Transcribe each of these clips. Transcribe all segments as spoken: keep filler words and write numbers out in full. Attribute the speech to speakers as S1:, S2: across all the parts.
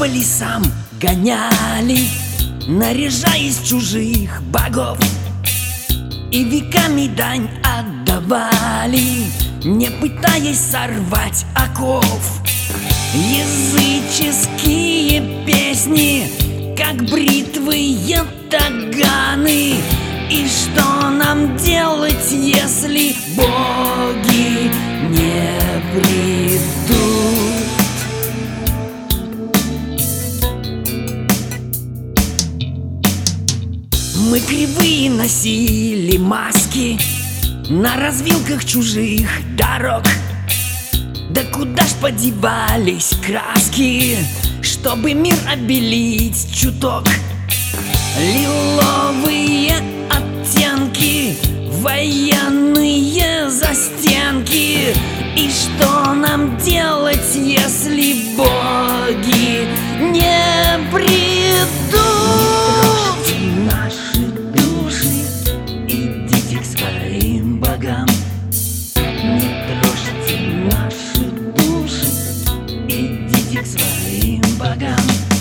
S1: по лесам гоняли, наряжаясь в чужих богов, и веками дань отдавали, не пытаясь сорвать оков. Языческие песни, как бритвы ятаганы. И что нам делать, если боги не придут? Мы кривые носили маски на развилках чужих дорог. Да куда ж подевались краски, чтобы мир обелить чуток? Лиловые оттенки, военные застенки. И что нам делать, если боги не придут? Не трожьте наши души, идите к своим богам. Не трожьте наши души, идите к своим богам.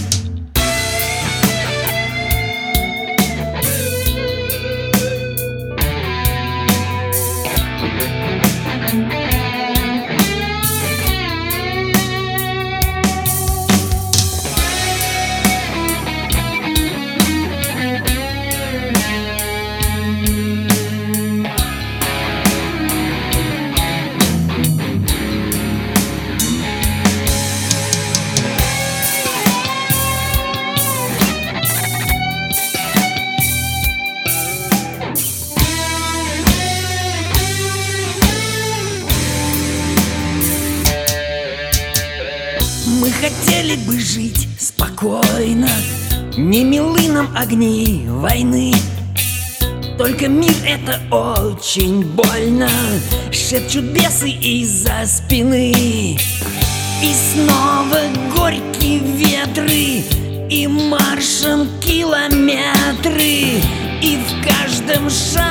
S1: Мы хотели бы жить спокойно, не милы нам огни войны. Только мир — это очень больно, шепчут бесы из-за спины. И снова горькие ветры, и маршем километры, и в каждом шаге